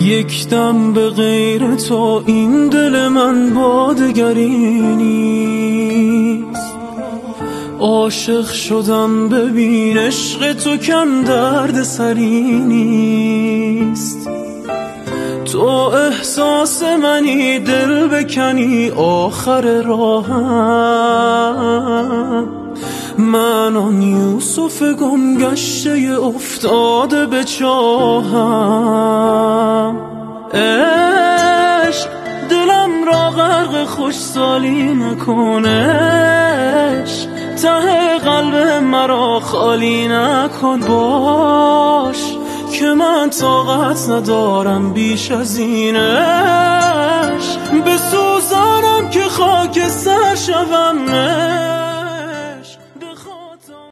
یک دم به غیر تو این دل من با دگری نیست. عاشق شدم ببین عشق تو کم درد سری نیست. تو احساس منی دل بکنی آخر راهم، من آن یوسف گم گشته افتاده به چاهم. عشق دلم را غرق خوشحالی نکنش، ته قلب مرا خالی نکن. باش که من طاقت ندارم بیش از اینش، بسوزانم که خاک سر شوم.